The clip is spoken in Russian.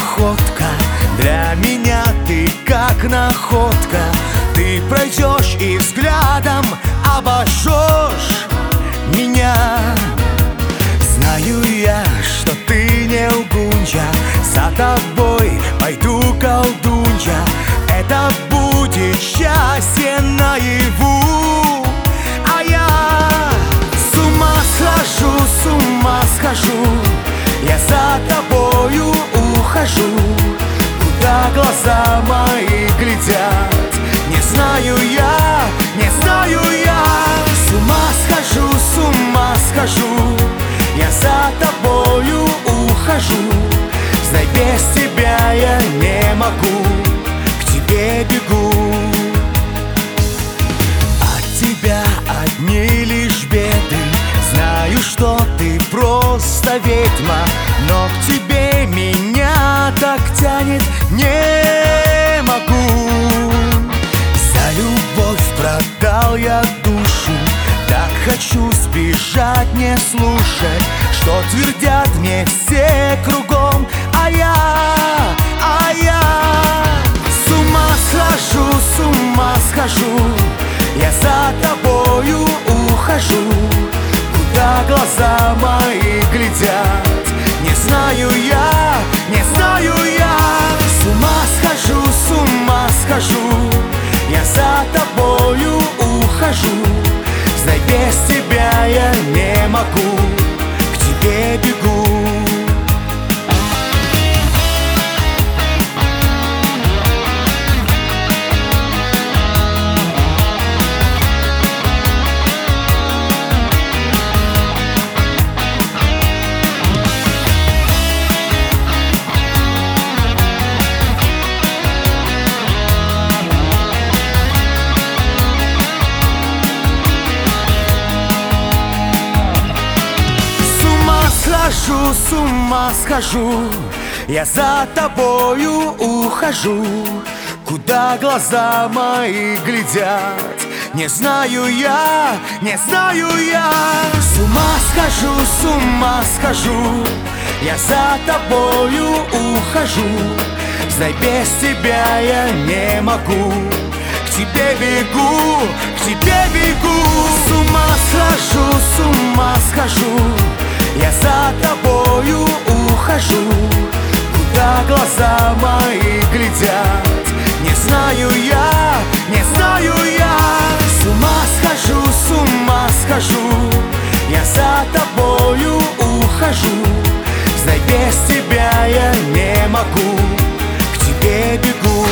походка, для меня ты как находка. Ты пройдешь и взглядом обожжешь меня. Знаю я, что ты не лгунья, за тобой пойду, колдунья. Это будет счастье наяву, а я с ума схожу, я за тобою ухожу. Куда глаза мои глядят, не знаю я, не знаю я. С ума схожу, я за тобою ухожу. Знай, без тебя я не могу, к тебе бегу. От тебя одни лишь беды, знаю, что ты просто ведьма, но к тебе меня так тянет, не могу. За любовь продал я душу, так хочу сбежать, не слушать, что твердят мне все кругом, а я с ума схожу, я за тобою ухожу. Куда глаза мои глядят, не знаю я, не знаю я. С ума схожу, я за тобою ухожу. Знай, без тебя я не могу, к тебе бегу. С ума схожу, я за тобою ухожу. Куда глаза мои глядят, не знаю я, не знаю я. С ума схожу, я за тобою ухожу. Знай, без тебя я не могу, к тебе бегу, к тебе бегу. С ума схожу, я за тобою ухожу. Куда глаза мои глядят, не знаю я, не знаю я. С ума схожу, я за тобою ухожу. Знай, без тебя я не могу, к тебе бегу.